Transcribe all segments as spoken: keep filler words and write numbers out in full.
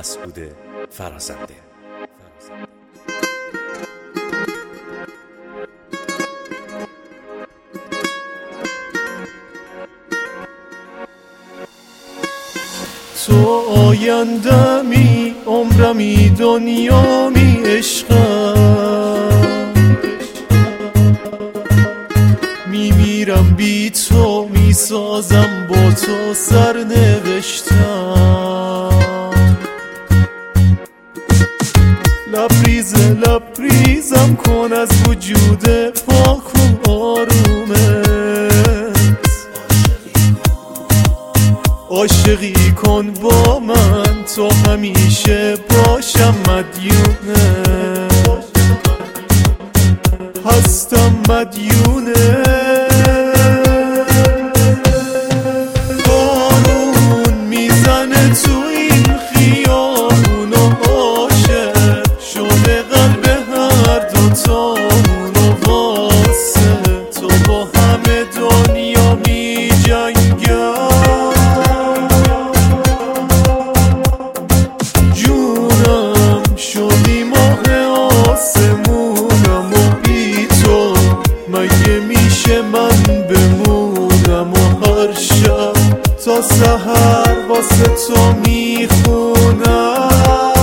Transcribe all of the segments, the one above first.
مسعود فرزنده. تو آیندمی، عمرمی، دنیامی، عشقم. میمیرم بی تو، میسازم با تو سرنوشتم. لبریز لبریزم کن از وجود پاک و آرومت. عاشقی کن با من تا همیشه باشم مدیونت. هستم مدیونت. بارون میزنه تو این خیابون و عاشق شده قلب هر دوتامون و واسه تو با همه دنیا می جنگم. جونم شدی ماه آسمونم و بی تو مگه میشه من بمونم. و هر شب تا سحر واسه تو میخونم.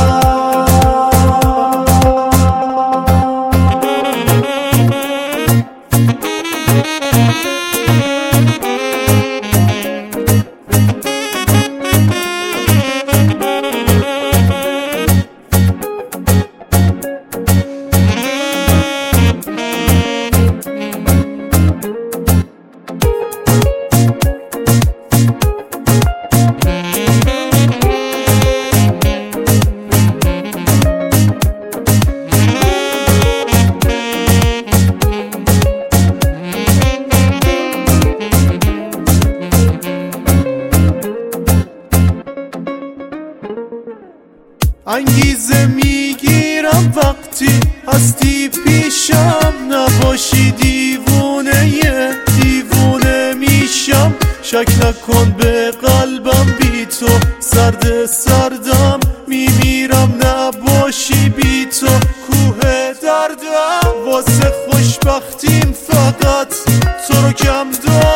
انگیزه میگیرم وقتی هستی پیشم. نباشی دیوونه دیوونه میشم. شک نکن به قلبم بی تو سرد سردم. میمیرم نباشی بی تو کوه دردم. واسه خوشبختیم فقط تو رو کم دارم.